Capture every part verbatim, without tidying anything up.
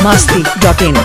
masti dot in.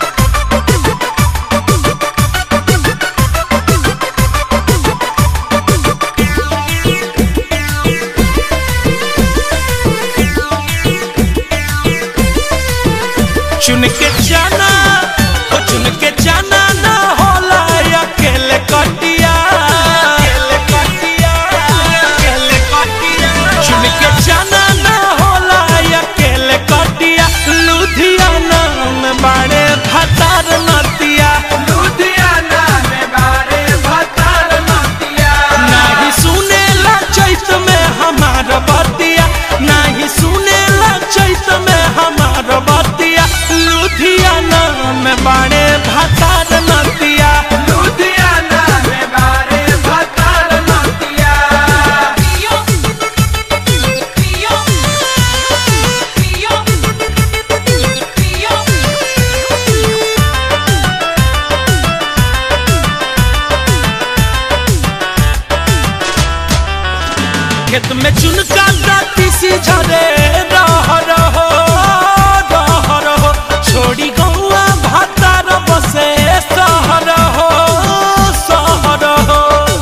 चुन के जाना ओ चुन के जाना ना होला अकेले कटिया अकेले कटिया अकेले कटिया चुन के जाना ना होला अकेले कटिया लुधियाना में बाड़े भतार नतिया लुधियाना में बाड़े भतार नतिया नहीं सुनेला चैत में हमार बतिया नहीं सुनेला चैत में हमार बतिया लुधियाना में बाड़े भतार नतिया लुधियाना में बाड़े भतार नतिया पियो पियो पियो पियो खेत में चुनका दाती सी झरे रह रहो रह रहो छोड़ी गौआ भतार बसे सहर हो सहर हो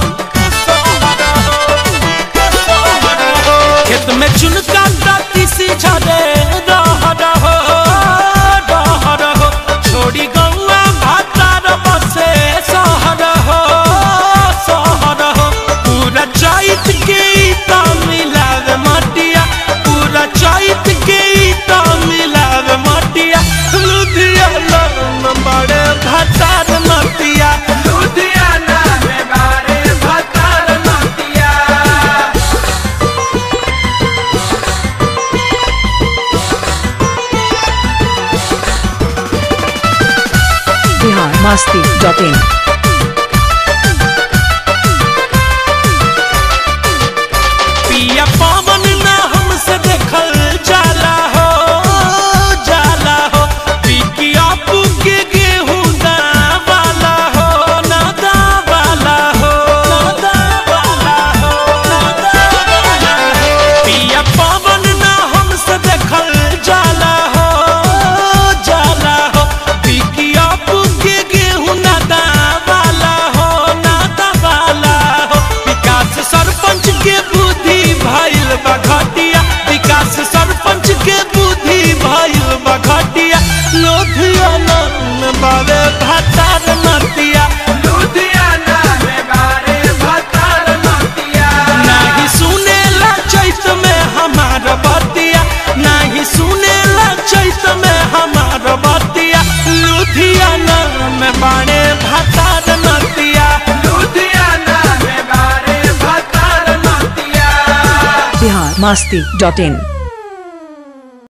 खेत में चुनका दाती सी झरे रह रहो रह रहो छोड़ी गौआ भतार बसे सहर हो सहर हो पूरा चैत के मिलावे मटिया पूरा चैत के मिलावे मटिया लुधियाना में बाड़े भतार नतिया लुधियाना में बाड़े भतार नतिया Bihar masti dot in. पिया पवन ना हमसे देखल जाला हो जाला हो पिकी आपू के गेहूं दा वाला हो ना दा वाला हो ना दा वाला हो ना दा वाला हो पिया पवन ना हमसे देखल जाला हो जाला हो पिकी आपू के गेहूं ना दा वाला हो ना दा वाला हो विकास सरपंच के बुद्धि भाईल बघटिया विकास सरपंच के बुद्धि भाईल बघटिया लुधियाना में बाड़े भतार नतिया लुधियाना में बाड़े भतार नतिया नहीं सुनेला चैत में हमार बतिया नहीं सुनेला चैत में हमार बतिया लुधियाना में बाड़े भतार नतिया लुधियाना में बाड़े भतार नतिया Bihar masti dot in.